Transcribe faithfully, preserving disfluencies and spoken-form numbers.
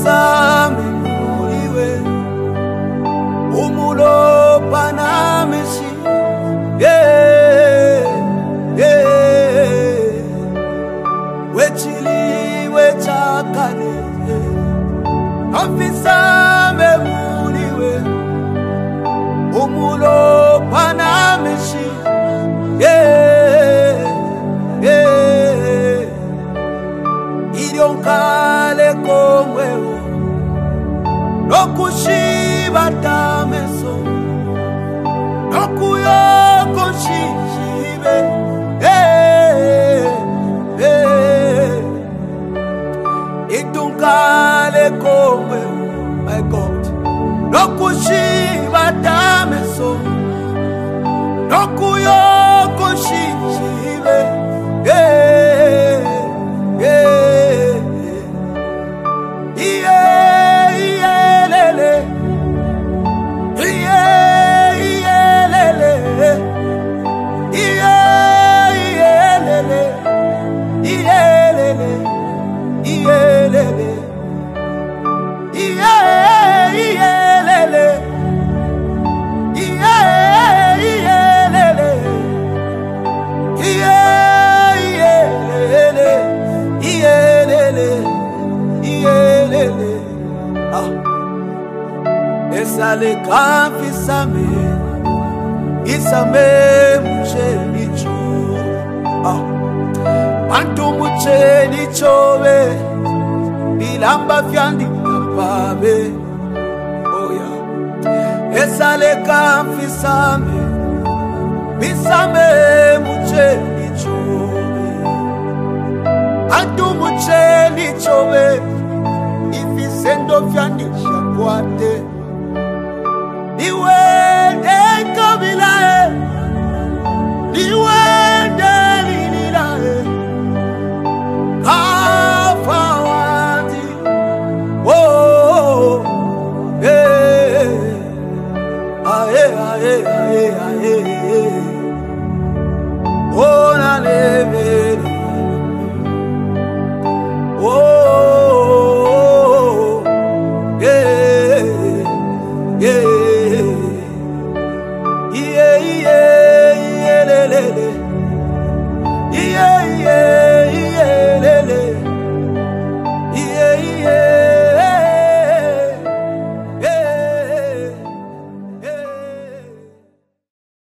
sami muliwe umulo panameshi yeah yeah wechili wechakane afisame muliwe umulo panameshi yeah yeah ilionkale komwewo nokushiba tameso nokuyoko shishibe eh eh itunkale komwewo my God nokushiba tameso nokuyoko shishibe eh eh yeah yeah lele yeah yeah lele yeah yeah lele yeah lele yeah lele yeah yeah lele yeah yeah lele yeah yeah lele yeah lele yeah lele ah esale kamfi same isame mcheli cho ah bantu mcheli chowe bilamba fyandi babe oh yeah esale kamfi same bisame mcheli chowe bantu mcheli chowe ifisendo fyandi shakwate iwe